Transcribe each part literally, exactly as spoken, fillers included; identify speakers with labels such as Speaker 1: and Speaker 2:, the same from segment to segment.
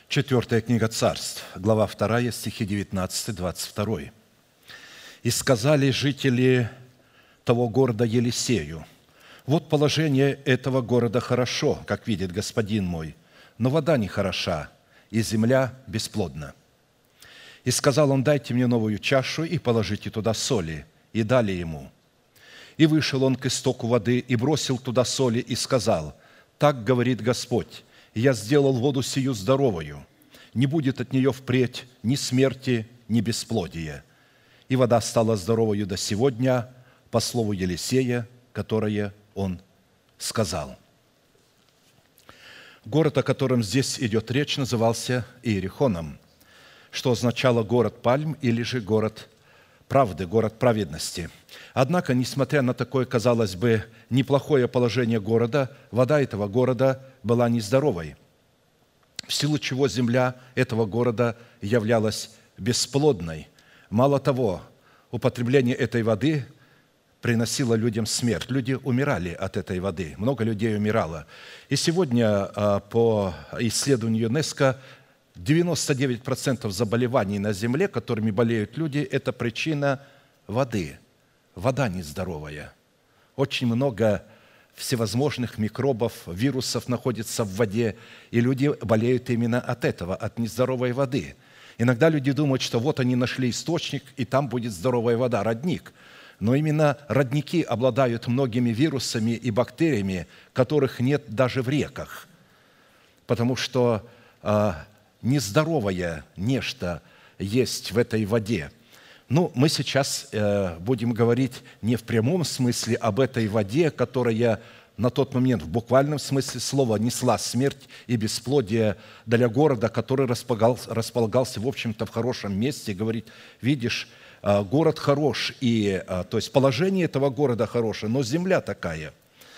Speaker 1: Четвертая книга Царств, глава вторая, стихи девятнадцатый двадцать два. «И сказали жители того города Елисею: вот положение этого города хорошо, как видит господин мой, но вода не хороша, и земля бесплодна. И сказал он: дайте мне новую чашу и положите туда соли. И дали ему. И вышел он к истоку воды и бросил туда соли и сказал: так говорит Господь: я сделал воду сию здоровую, не будет от нее впредь ни смерти, ни бесплодия. И вода стала здоровою до сегодня, по слову Елисея, которое он сказал». Город, о котором здесь идет речь, назывался Иерихоном, что означало «город пальм» или же «город правды», «город праведности». Однако, несмотря на такое, казалось бы, неплохое положение города, вода этого города была нездоровой, в силу чего земля этого города являлась бесплодной. Мало того, употребление этой воды приносило людям смерть. Люди умирали от этой воды, много людей умирало. И сегодня, по исследованию ЮНЕСКО, девяносто девять процентов заболеваний на земле, которыми болеют люди, это причина воды. Вода нездоровая. Очень много всевозможных микробов, вирусов находится в воде, и люди болеют именно от этого, от нездоровой воды. Иногда люди думают, что вот они нашли источник, и там будет здоровая вода, родник. Но именно родники обладают многими вирусами и бактериями, которых нет даже в реках, потому что э, нездоровое нечто есть в этой воде. Ну, мы сейчас э, будем говорить не в прямом смысле об этой воде, которая на тот момент в буквальном смысле слова несла смерть и бесплодие для города, который располагался, располагался в общем-то, в хорошем месте. Говорит: видишь, город хорош, и, то есть положение этого города хорошее, но земля такая.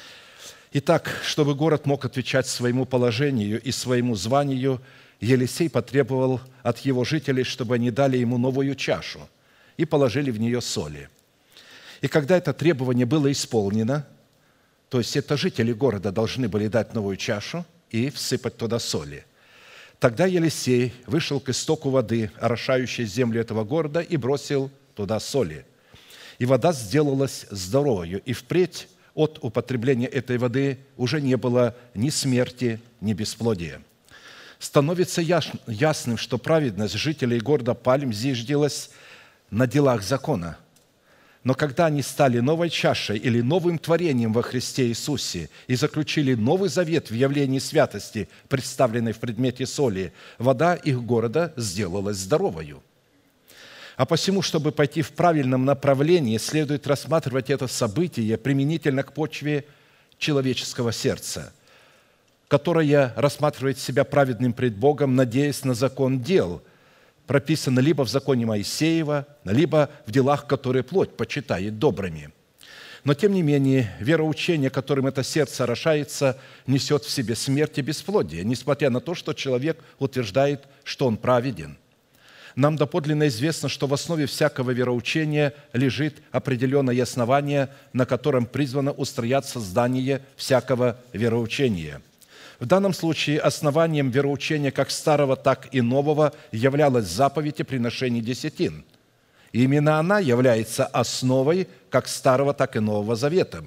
Speaker 1: Итак, чтобы город мог отвечать своему положению и своему званию, Елисей потребовал от его жителей, чтобы они дали ему новую чашу и положили в нее соли. И когда это требование было исполнено, то есть это жители города должны были дать новую чашу и всыпать туда соли, тогда Елисей вышел к истоку воды, орошающей землю этого города, и бросил туда соли. И вода сделалась здоровою, и впредь от употребления этой воды уже не было ни смерти, ни бесплодия. Становится ясным, что праведность жителей города Пальм зиждилась на делах закона. Но когда они стали новой чашей или новым творением во Христе Иисусе и заключили новый завет в явлении святости, представленной в предмете соли, вода их города сделалась здоровою. А посему, чтобы пойти в правильном направлении, следует рассматривать это событие применительно к почве человеческого сердца, которое рассматривает себя праведным пред Богом, надеясь на закон дел, прописано либо в законе Моисеева, либо в делах, которые плоть почитает добрыми. Но, тем не менее, вероучение, которым это сердце орошается, несет в себе смерть и бесплодие, несмотря на то, что человек утверждает, что он праведен. Нам доподлинно известно, что в основе всякого вероучения лежит определенное основание, на котором призвано устрояться здание всякого вероучения. В данном случае основанием вероучения как старого, так и нового являлась заповедь о приношении десятин. И именно она является основой как Старого, так и Нового Завета.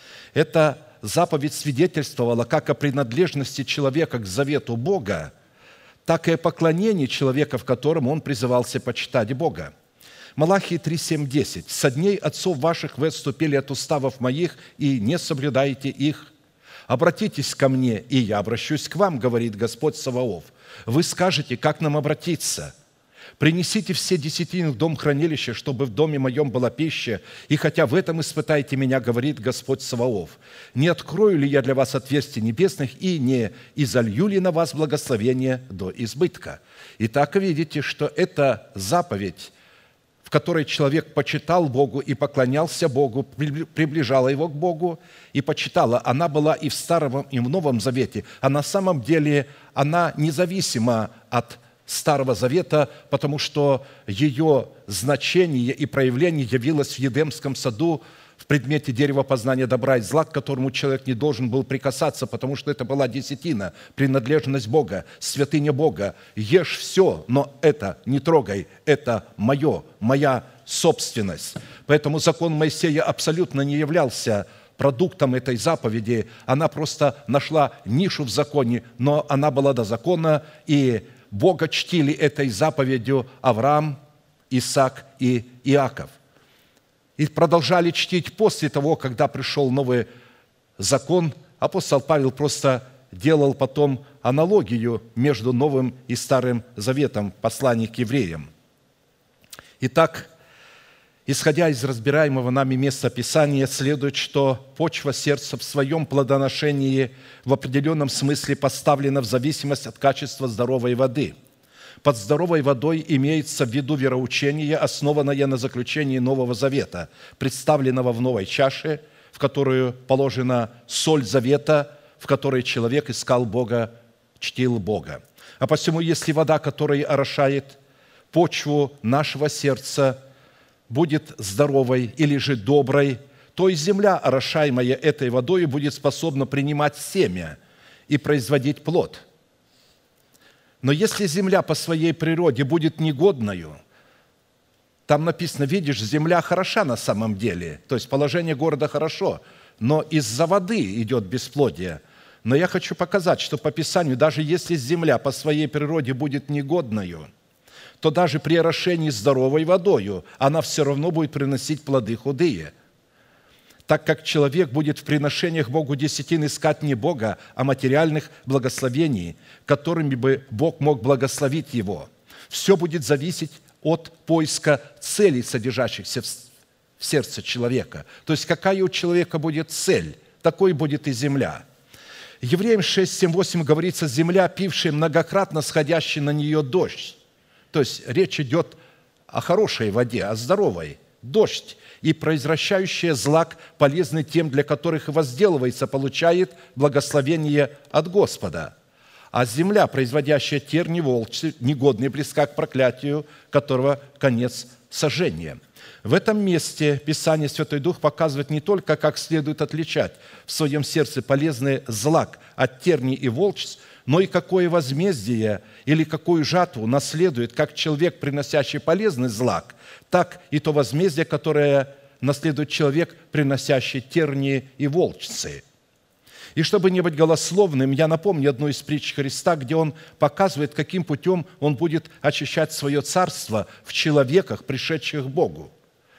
Speaker 1: Эта заповедь свидетельствовала как о принадлежности человека к завету Бога, так и о поклонении человека, в котором он призывался почитать Бога. Малахии три, семь, десять. «Со дней отцов ваших вы отступили от уставов моих и не соблюдаете их. Обратитесь ко мне, и я обращусь к вам, говорит Господь Саваоф. Вы скажете, как нам обратиться? Принесите все десятины в дом хранилища, чтобы в доме моем была пища, и хотя в этом испытайте меня, говорит Господь Саваоф. Не открою ли я для вас отверстий небесных и не изолью ли на вас благословение до избытка?» Итак, видите, что эта заповедь, в которой человек почитал Богу и поклонялся Богу, приближала его к Богу и почитала. Она была и в Старом, и в Новом Завете. А на самом деле она независима от Старого Завета, потому что ее значение и проявление явилось в Едемском саду в предмете дерева познания добра и зла, к которому человек не должен был прикасаться, потому что это была десятина, принадлежность Бога, святыня Бога. Ешь все, но это не трогай, это мое, моя собственность. Поэтому закон Моисея абсолютно не являлся продуктом этой заповеди. Она просто нашла нишу в законе, но она была до закона, и Бога чтили этой заповедью Авраам, Исаак и Иаков. И продолжали чтить после того, когда пришел новый закон. Апостол Павел просто делал потом аналогию между Новым и Старым Заветом, послание к евреям. Итак, исходя из разбираемого нами места Писания, следует, что почва сердца в своем плодоношении в определенном смысле поставлена в зависимость от качества здоровой воды. Под здоровой водой имеется в виду вероучение, основанное на заключении Нового Завета, представленного в новой чаше, в которую положена соль завета, в которой человек искал Бога, чтил Бога. А посему, если вода, которая орошает почву нашего сердца, будет здоровой или же доброй, то и земля, орошаемая этой водой, будет способна принимать семя и производить плод. Но если земля по своей природе будет негодною, там написано, видишь, земля хороша на самом деле, то есть положение города хорошо, но из-за воды идет бесплодие. Но я хочу показать, что по Писанию, даже если земля по своей природе будет негодною, то даже при орошении здоровой водою она все равно будет приносить плоды худые, так как человек будет в приношениях Богу десятин искать не Бога, а материальных благословений, которыми бы Бог мог благословить его. Все будет зависеть от поиска целей, содержащихся в сердце человека. То есть, какая у человека будет цель, такой будет и земля. Евреям шесть, семь, восемь говорится, земля, пившая многократно сходящий на нее дождь. То есть, речь идет о хорошей воде, о здоровой. Дождь и произвращающая злак, полезный тем, для которых и возделывается, получает благословение от Господа. А земля, производящая терни волчцы, негодная близка к проклятию, которого конец сожжения. В этом месте Писание Святой Дух показывает не только, как следует отличать в своем сердце полезный злак от терни и волчц, но и какое возмездие или какую жатву наследует как человек, приносящий полезный злак, так и то возмездие, которое наследует человек, приносящий терни и волчцы. И чтобы не быть голословным, я напомню одну из притч Христа, где Он показывает, каким путем Он будет очищать свое царство в человеках, пришедших к Богу.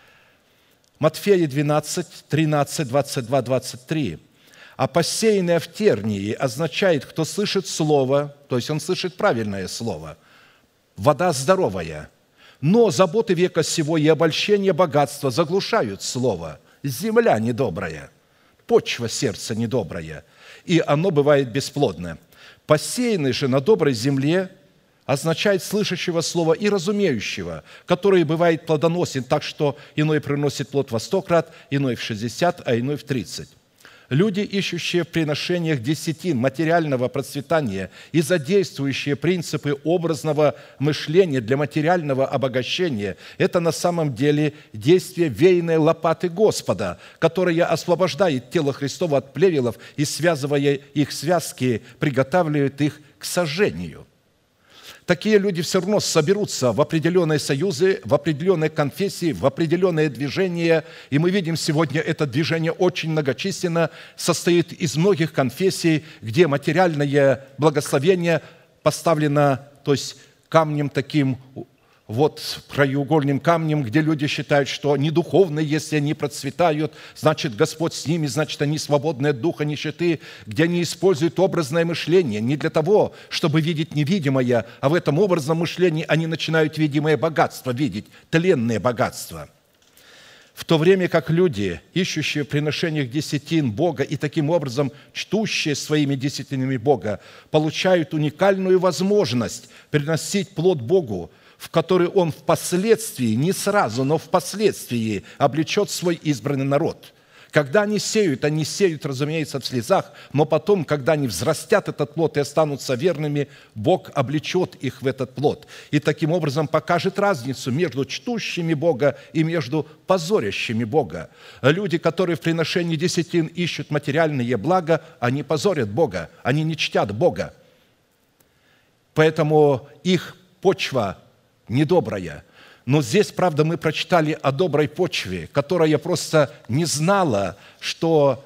Speaker 1: Матфея двенадцать, тринадцать, двадцать два, двадцать три. А посеянное в тернии означает, кто слышит слово, то есть он слышит правильное слово, вода здоровая, но заботы века сего и обольщение богатства заглушают слово, земля недобрая, почва сердца недобрая, и оно бывает бесплодное. Посеянный же на доброй земле означает слышащего слова и разумеющего, который бывает плодоносен так, что иной приносит плод во сто крат, иной в шестьдесят, а иной в тридцать. Люди, ищущие в приношениях десятин материального процветания и задействующие принципы образного мышления для материального обогащения, это на самом деле действие веянной лопаты Господа, которая освобождает тело Христово от плевелов и, связывая их связки, приготавливает их к сожжению. Такие люди все равно соберутся в определенные союзы, в определенные конфессии, в определенные движения. И мы видим сегодня, это движение очень многочисленно, состоит из многих конфессий, где материальное благословение поставлено, то есть камнем таким, вот краеугольным камнем, где люди считают, что они духовные, если они процветают, значит, Господь с ними, значит, они свободны от духа нищеты, где они используют образное мышление не для того, чтобы видеть невидимое, а в этом образном мышлении они начинают видимое богатство видеть, тленное богатство. В то время как люди, ищущие в приношениях десятин Бога и таким образом чтущие своими десятинами Бога, получают уникальную возможность приносить плод Богу, в который Он впоследствии, не сразу, но впоследствии облечет свой избранный народ, Когда они сеют, они сеют, разумеется, в слезах, но потом, когда они взрастят этот плод и останутся верными, Бог облечет их в этот плод. И таким образом покажет разницу между чтущими Бога и между позорящими Бога. Люди, которые в приношении десятин ищут материальные блага, они позорят Бога, они не чтят Бога. Поэтому их почва недобрая. Но здесь, правда, мы прочитали о доброй почве, которая просто не знала, что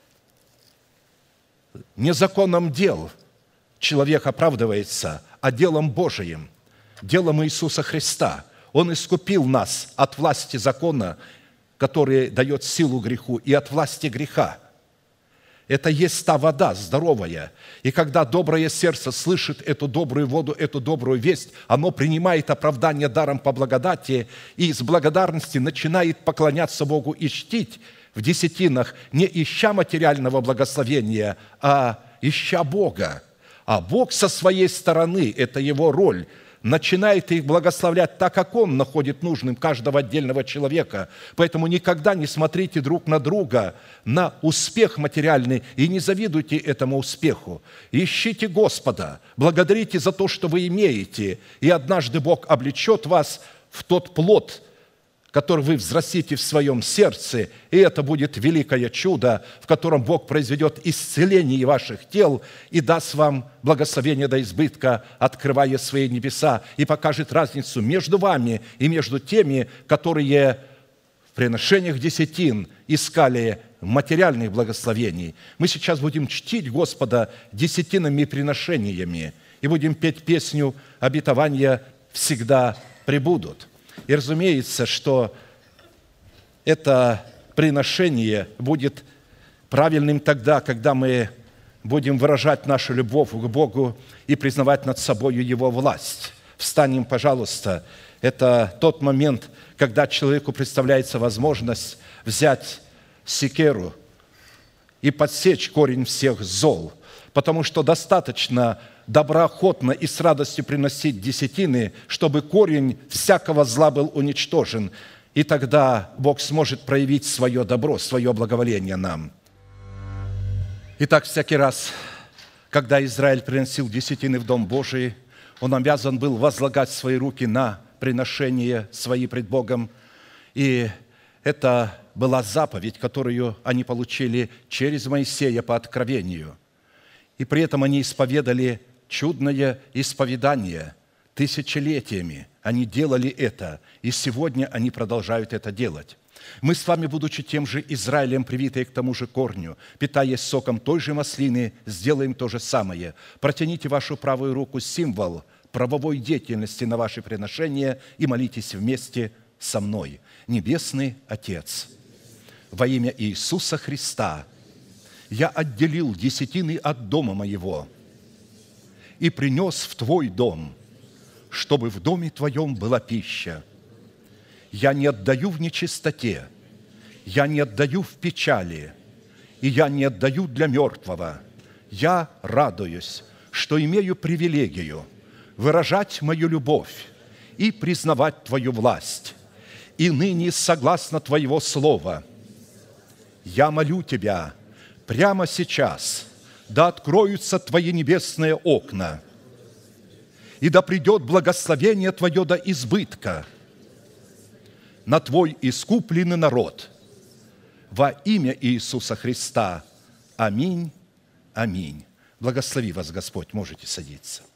Speaker 1: не законом дел человек оправдывается, а делом Божиим, делом Иисуса Христа. Он искупил нас от власти закона, который дает силу греху, и от власти греха. Это есть та вода здоровая. И когда доброе сердце слышит эту добрую воду, эту добрую весть, оно принимает оправдание даром по благодати и с благодарности начинает поклоняться Богу и чтить в десятинах, не ища материального благословения, а ища Бога. А Бог со своей стороны, это Его роль, начинает их благословлять так, как Он находит нужным каждого отдельного человека. Поэтому никогда не смотрите друг на друга, на успех материальный, и не завидуйте этому успеху. Ищите Господа, благодарите за то, что вы имеете, и однажды Бог облечет вас в тот плод, который вы взрастите в своем сердце, и это будет великое чудо, в котором Бог произведет исцеление ваших тел и даст вам благословение до избытка, открывая свои небеса, и покажет разницу между вами и между теми, которые в приношениях десятин искали материальных благословений. Мы сейчас будем чтить Господа десятинными и приношениями и будем петь песню «Обетования всегда пребудут». И разумеется, что это приношение будет правильным тогда, когда мы будем выражать нашу любовь к Богу и признавать над собой Его власть. Встанем, пожалуйста. Это тот момент, когда человеку представляется возможность взять секеру и подсечь корень всех зол, потому что достаточно доброохотно и с радостью приносить десятины, чтобы корень всякого зла был уничтожен. И тогда Бог сможет проявить свое добро, свое благоволение нам. Итак, всякий раз, когда Израиль приносил десятины в Дом Божий, он обязан был возлагать свои руки на приношения свои пред Богом. И это была заповедь, которую они получили через Моисея по откровению. И при этом они исповедали чудное исповедание тысячелетиями. Они делали это, и сегодня они продолжают это делать. Мы с вами, будучи тем же Израилем, привитые к тому же корню, питаясь соком той же маслины, сделаем то же самое. Протяните вашу правую руку, символ правовой деятельности на ваши приношения, и молитесь вместе со мной. Небесный Отец, во имя Иисуса Христа я отделил десятины от дома моего и принес в Твой дом, чтобы в доме Твоем была пища. Я не отдаю в нечистоте, я не отдаю в печали, и я не отдаю для мертвого. Я радуюсь, что имею привилегию выражать мою любовь и признавать Твою власть. И ныне, согласно Твоего слова, я молю Тебя прямо сейчас, да откроются Твои небесные окна, и да придет благословение Твое до избытка на Твой искупленный народ. Во имя Иисуса Христа. Аминь. Аминь. Благослови вас Господь. Можете садиться.